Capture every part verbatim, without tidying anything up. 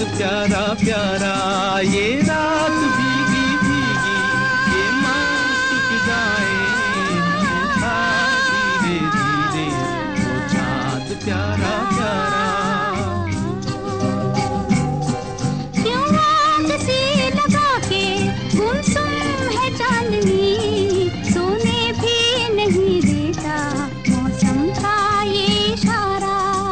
प्यारा प्यारा, ये रात भीगी भीगी, ये मस्त फिजाएं, उठा धीरे धीरे वो चाँद प्यारा प्यारा। क्यों आग सी लगा के गुमसुम है चांदनी, सोने भी नहीं देता मौसम का ये इशारा।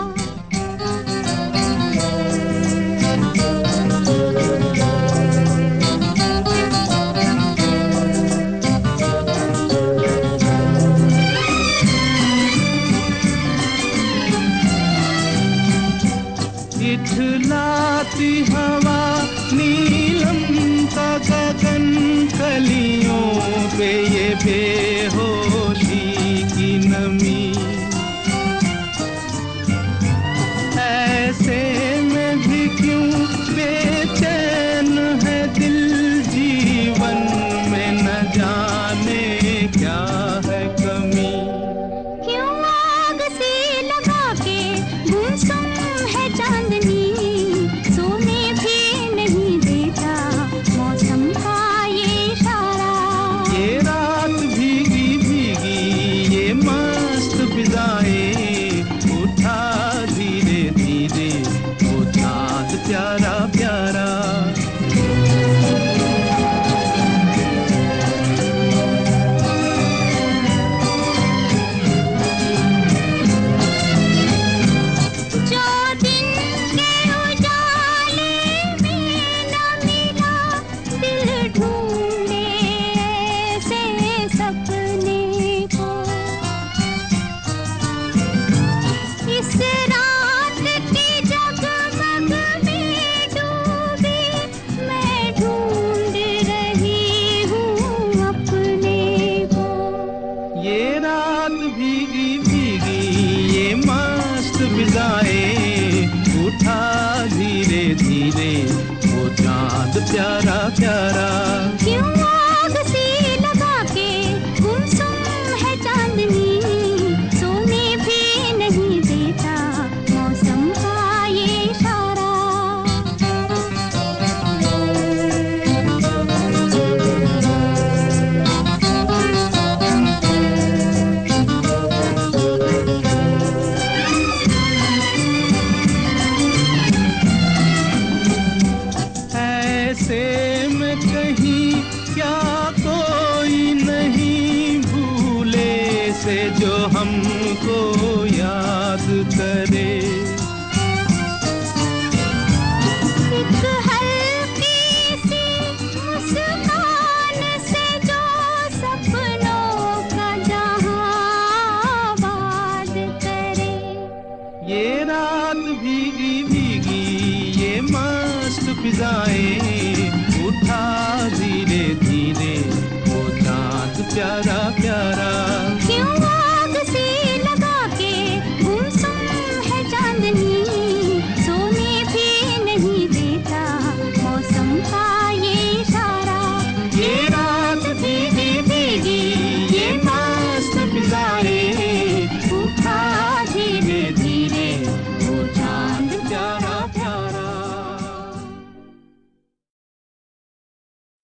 इठलाती हवा नीलम का गगन, कलियों पे ये बेहोशी की नमी, ऐसे में भी क्यों बेचैन है दिल, जीवन में न जाने क्या है कमी। क्यों आग सी लगा के गुमसुम है चांदनी, सोने भी नहीं देता मौसम का ये इशारा। ये रात भीगी भीगी, ये मस्त फिजाएं, उठा धीरे धीरे वो चाँद प्यारा प्यारा। जो दिन के उजाले में न मिला, दिल ढूंढे ऐसे सपने को। इस रात की जगमग में डूबी, मैं ढूंढ रही हूँ अपने को। ये रात भीगी भीगी, ये मस्त फिजाएं, उठा धीरे धीरे वो चाँद प्यारा प्यारा। क्यों आग सी लगा के गुमसुम है चांदनी, सोने भी नहीं देता मौसम का ये इशारा। ऐसे में कहीं क्या कोई नहीं भूले से जो हमको याद करे। एक हल्की सी मुस्कान से जो सपनों का जहां आबाद करे। ये रात भीगी भीगी, ये मस्त फिजाएं, उठा धीरे धीरे वो चाँद प्यारा प्यारा।